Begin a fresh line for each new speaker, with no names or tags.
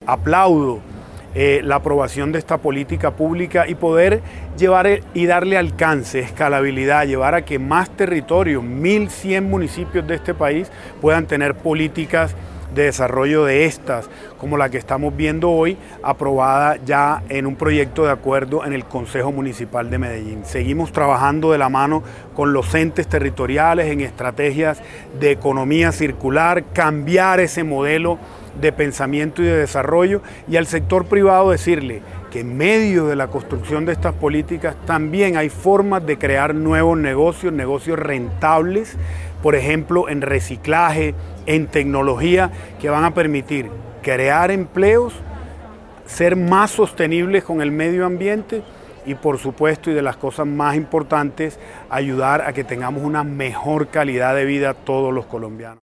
aplaudo la aprobación de esta política pública y poder llevar y darle alcance, escalabilidad, llevar a que más territorios, 1.100 municipios de este país puedan tener políticas de desarrollo de estas, como la que estamos viendo hoy, aprobada ya en un proyecto de acuerdo en el Consejo Municipal de Medellín. Seguimos trabajando de la mano con los entes territoriales en estrategias de economía circular, cambiar ese modelo de pensamiento y de desarrollo, y al sector privado decirle que en medio de la construcción de estas políticas también hay formas de crear nuevos negocios, negocios rentables, por ejemplo en reciclaje, en tecnología, que van a permitir crear empleos, ser más sostenibles con el medio ambiente y por supuesto, y de las cosas más importantes, ayudar a que tengamos una mejor calidad de vida todos los colombianos.